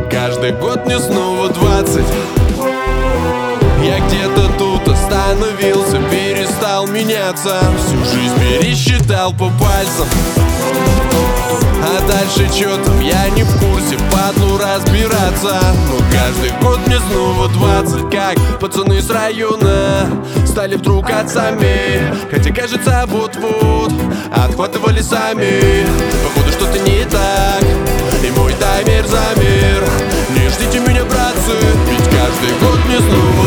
каждый год мне снова 20. Я где-то тут остановился, перестал меняться, всю жизнь пересчитал по пальцам. А дальше чё там, я не в курсе, падлу разбираться. Но каждый год мне снова 20. Как пацаны с района стали вдруг отцами, хотя кажется вот-вот отхватывали сами. Походу что-то не так, и мой таймер замер. Не ждите меня, братцы, ведь каждый год мне снова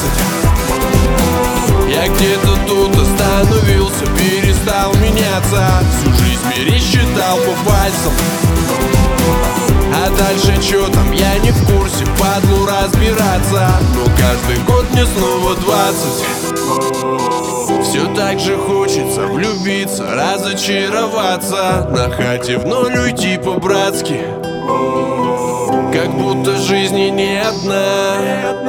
20. Я где-то тут остановился, перестал меняться, всю жизнь пересчитал по пальцам. А дальше чё там, я не в курсе, падлу разбираться. Но каждый год мне снова 20. Все так же хочется влюбиться, разочароваться, на хате в ноль уйти по-братски, как будто жизни не одна.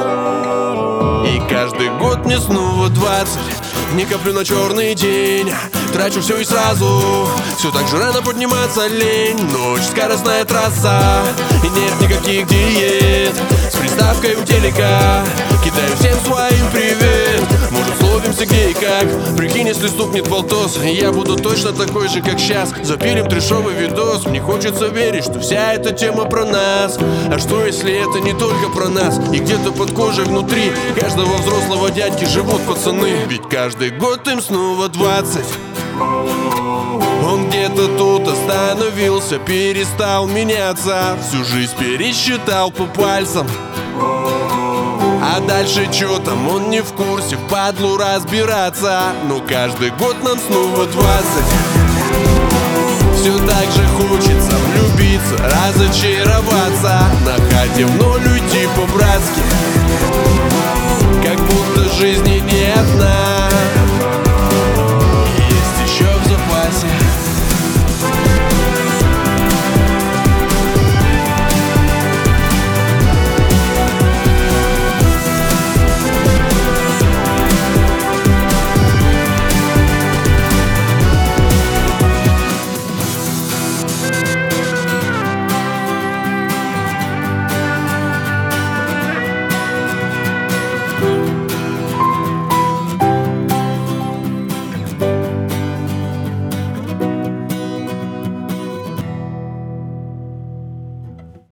И каждый год мне снова 20. Не коплю на черный день, трачу все и сразу. Все так же рано подниматься лень. Ночь, скоростная трасса, и нет никаких диет. С приставкой у телека кидаю всем своим привет. Может, словимся где и как. Прикинь, если стукнет полтос, я буду точно такой же, как сейчас. Запилим трешовый видос. Мне хочется верить, что вся эта тема про нас. А что, если это не только про нас? И где-то под кожей внутри каждого взрослого дядьки живут пацаны. Ведь каждый год им снова 20. Он где-то тут остановился, перестал меняться, всю жизнь пересчитал по пальцам. А дальше чё там, он не в курсе, впадлу разбираться. Но каждый год нам снова 20. Все так же хочется влюбиться, разочароваться, на хате в ноль уйти по-братски, как будто жизни не одна.